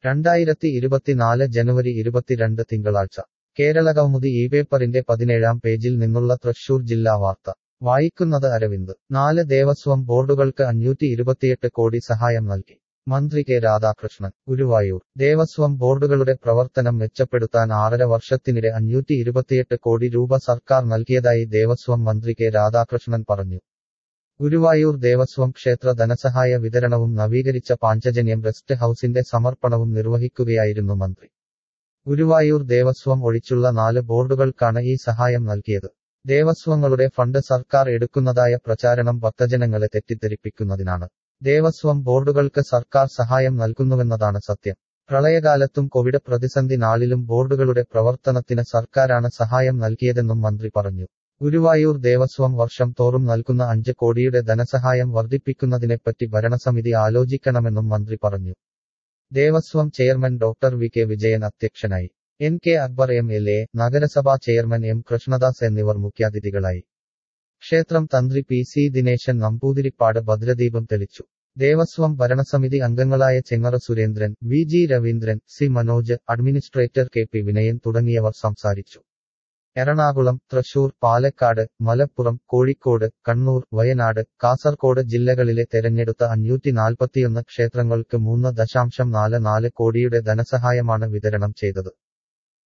2024 ജനുവരി 22 തിങ്കളാഴ്ച കേരളകൗമുദി പേപ്പറിന്റെ 17-ാം പേജിൽ നിന്നുള്ള തൃശൂർ ജില്ലാ വാർത്ത വായിക്കുന്നത് അരവിന്ദ് 4 ദേവസ്വം ബോർഡുകൾക്ക് 528 കോടി സഹായം നൽകി മന്ത്രി കെ രാധാകൃഷ്ണൻ ഗുരുവായൂർ ദേവസ്വം ബോർഡുകളുടെ പ്രവർത്തനം മെച്ചപ്പെടുത്താൻ 6.5 വർഷത്തിനിടെ 528 കോടി രൂപ സർക്കാർ നൽകിയതായി ദേവസ്വം മന്ത്രി കെ രാധാകൃഷ്ണൻ പറഞ്ഞു. ഗുരുവായൂർ ദേവസ്വം ക്ഷേത്ര ധനസഹായ വിതരണവും നവീകരിച്ച പാഞ്ചജന്യം റെസ്റ്റ് ഹൌസിന്റെ സമർപ്പണവും നിർവഹിക്കുകയായിരുന്നു മന്ത്രി. ഗുരുവായൂർ ദേവസ്വം ഒഴിച്ചുള്ള 4 ബോർഡുകൾക്കാണ് ഈ സഹായം നൽകിയത്. ദേവസ്വങ്ങളുടെ ഫണ്ട് സർക്കാർ എടുക്കുന്നതായ പ്രചാരണം ഭക്തജനങ്ങളെ തെറ്റിദ്ധരിപ്പിക്കുന്നതിനാണ്. ദേവസ്വം ബോർഡുകൾക്ക് സർക്കാർ സഹായം നൽകുന്നുവെന്നതാണ് സത്യം. പ്രളയകാലത്തും കോവിഡ് പ്രതിസന്ധി നാളിലും ബോർഡുകളുടെ പ്രവർത്തനത്തിന് സർക്കാരാണ് സഹായം നൽകിയതെന്നും മന്ത്രി പറഞ്ഞു. ഗുരുവായൂർ ദേവസ്വം വർഷം തോറും നൽകുന്ന 5 കോടിയുടെ ധനസഹായം വർദ്ധിപ്പിക്കുന്നതിനെപ്പറ്റി ഭരണസമിതി ആലോചിക്കണമെന്നും മന്ത്രി പറഞ്ഞു. Devaswom chairman doctor V K Vijayan അധ്യക്ഷനായി. എൻ കെ അക്ബർ MLA, നഗരസഭാ ചെയർമാൻ M കൃഷ്ണദാസ് എന്നിവർ മുഖ്യാതിഥികളായി. ക്ഷേത്രം തന്ത്രി PC ദിനേശൻ നമ്പൂതിരിപ്പാട് ഭദ്രദീപം തെളിച്ചു. ദേവസ്വം ഭരണസമിതി അംഗങ്ങളായ Chengara Surendran, VG Raveendran, C Manoj, administrator KP Vinayan തുടങ്ങിയവർ സംസാരിച്ചു. എറണാകുളം, തൃശൂർ, പാലക്കാട്, മലപ്പുറം, കോഴിക്കോട്, കണ്ണൂർ, വയനാട്, കാസർകോട് ജില്ലകളിലെ തെരഞ്ഞെടുത്ത 541 ക്ഷേത്രങ്ങൾക്ക് 3.44 കോടിയുടെ ധനസഹായമാണ് വിതരണം ചെയ്തത്.